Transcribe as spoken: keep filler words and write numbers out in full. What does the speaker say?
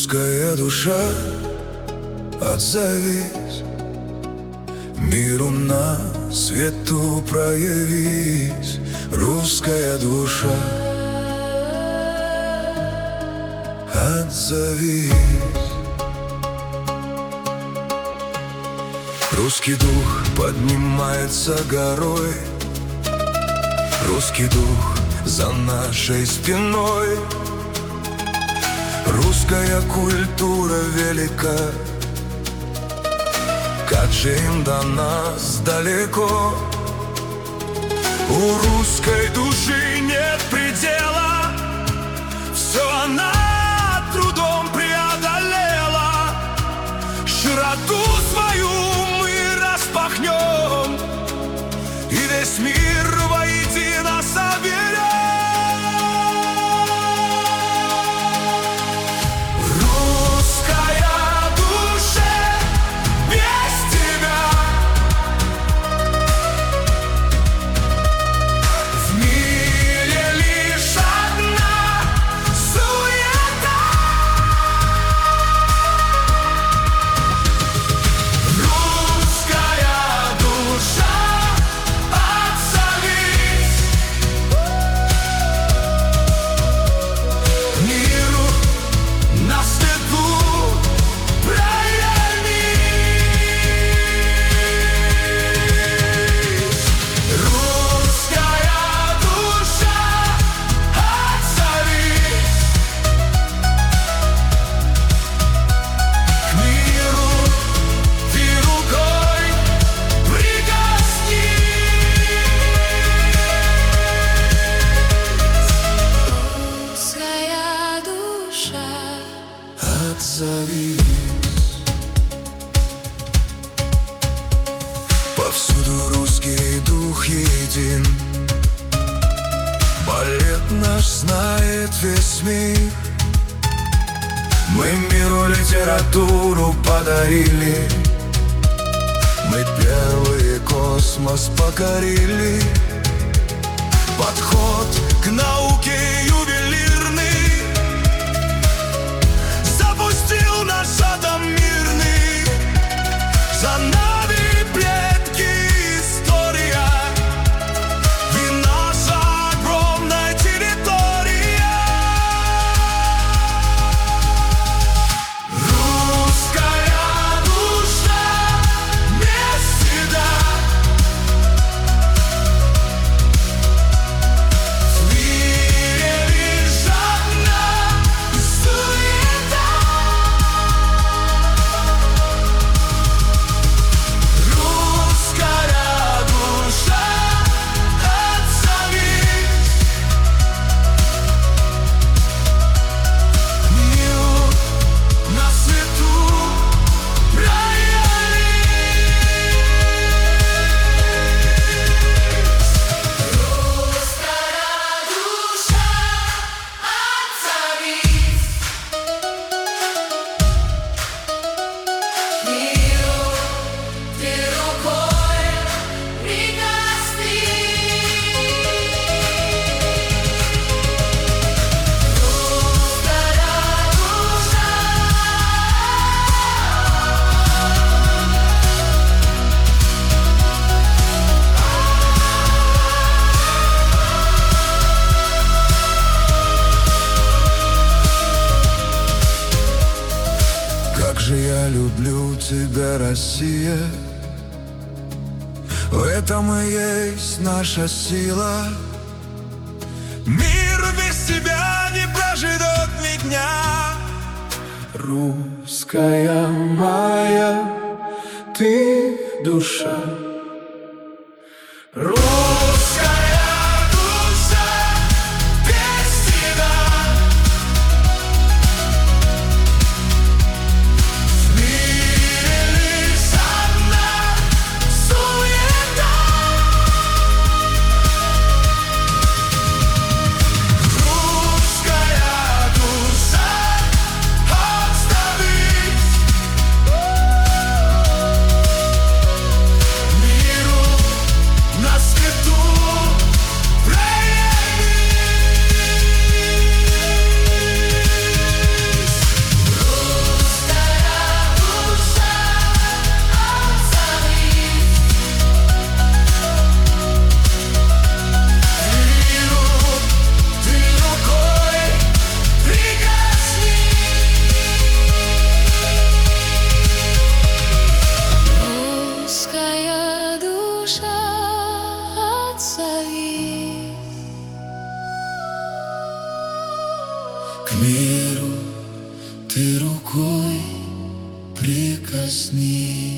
Русская душа, отзовись, миру на свету проявись. Русская душа, отзовись. Русский дух поднимается горой, русский дух за нашей спиной. Русская культура велика, как же им до нас далеко. У русской души нет предела, все она трудом преодолела. Широту свою мы распахнем и весь мир воедино соберем. Отзовись. Повсюду русский дух един, балет наш знает весь мир. Мы миру литературу подарили, мы первые космос покорили. Подход к науке ювелирный запустил наш атом мирный. За нами предки история и наша огромная территория. Русская душа без стыда, в мире лишь одна суета. Русская душа, отзовись, миру на свету проявись. Русская душа, отзовись, миру ты рукой прикоснись. Русская душа, как же я люблю тебя, Россия. В этом и есть наша сила. Мир без тебя не проживет ни дня. Русская моя, ты душа. Русская душа без тебя, в мире лишь одна суета. Русская душа, отзовись, миру на свет К миру ты рукой прикоснись.